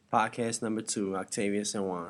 Podcast number 2, Octavius and Juan.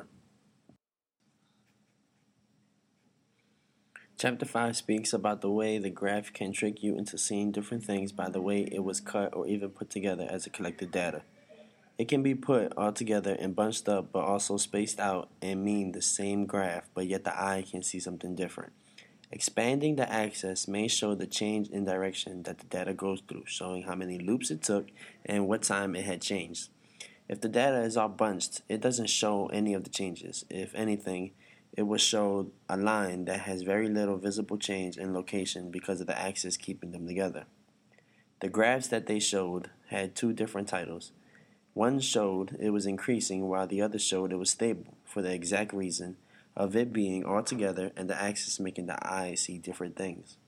Chapter 5 speaks about the way the graph can trick you into seeing different things by the way it was cut or even put together as a collected data. It can be put all together and bunched up but also spaced out and mean the same graph, but yet the eye can see something different. Expanding the axis may show the change in direction that the data goes through, showing how many loops it took and what time it had changed. If the data is all bunched, it doesn't show any of the changes. If anything, it will show a line that has very little visible change in location because of the axis keeping them together. The graphs that they showed had two different titles. One showed it was increasing while the other showed it was stable for the exact reason of it being all together and the axis making the eye see different things.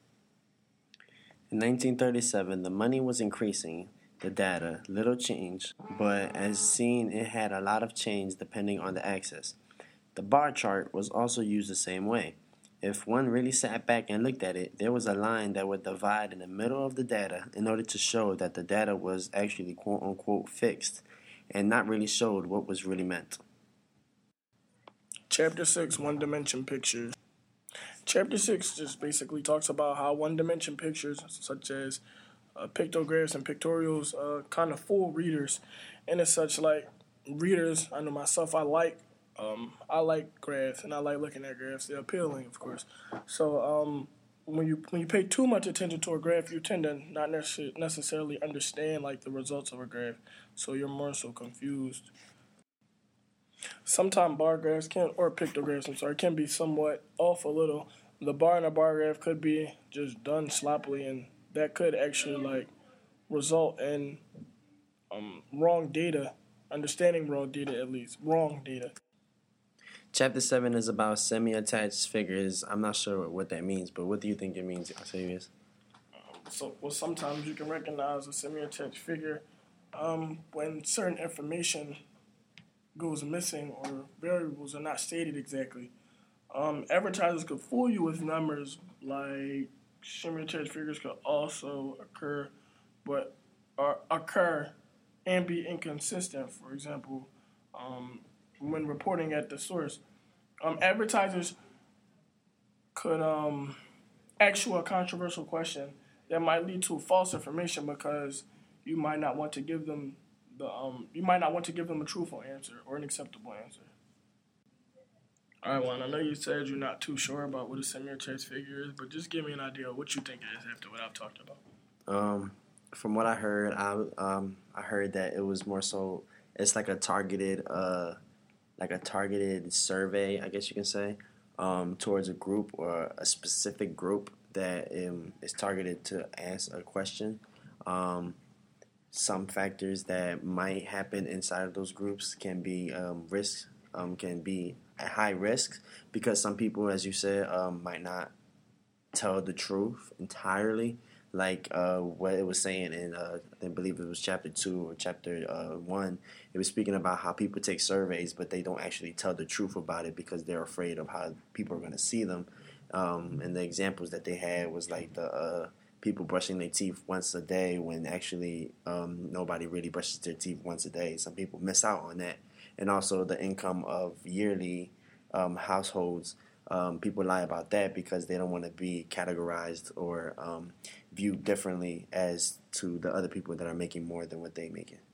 In 1937, the money was increasing, the data, little change, but as seen it had a lot of change depending on the axis. The bar chart was also used the same way. If one really sat back and looked at it, there was a line that would divide in the middle of the data in order to show that the data was actually quote-unquote fixed and not really showed what was really meant. Chapter 6, One-Dimension Pictures. Chapter 6 just basically talks about how one-dimension pictures, such as pictographs and pictorials, kind of fool readers. And as such, like, readers, I know myself, I like graphs, and I like looking at graphs. They're appealing, of course. So when you pay too much attention to a graph, you tend to not necessarily understand, like, the results of a graph. So you're more so confused. Sometimes bar graphs or pictographs, can be somewhat off a little. The bar in a bar graph could be just done sloppily, and that could actually result in wrong data, understanding wrong data at least, wrong data. Chapter 7 is about semi-attached figures. I'm not sure what that means, but what do you think it means, Octavius? Sometimes you can recognize a semi-attached figure when certain information goes missing or variables are not stated exactly. Advertisers could fool you with numbers, like semi-attached figures could also occur and be inconsistent. For example, when reporting at the source, advertisers could ask you a controversial question that might lead to false information because you might not want to give them a truthful answer or an acceptable answer. All right, Juan, I know you said you're not too sure about what a semi-attached figure is, but just give me an idea of what you think it is after what I've talked about. From what I heard, I heard that it was more so it's like a targeted survey, I guess you can say, towards a group or a specific group that is targeted to ask a question. Some factors that might happen inside of those groups can be risks, can be at high risk because some people, as you said, might not tell the truth entirely. Like what it was saying in, I believe it was chapter 2 or chapter 1. It was speaking about how people take surveys, but they don't actually tell the truth about it because they're afraid of how people are going to see them. And the examples that they had was like the people brushing their teeth once a day when actually nobody really brushes their teeth once a day. Some people miss out on that. And also the income of yearly households. People lie about that because they don't want to be categorized or viewed differently as to the other people that are making more than what they're making.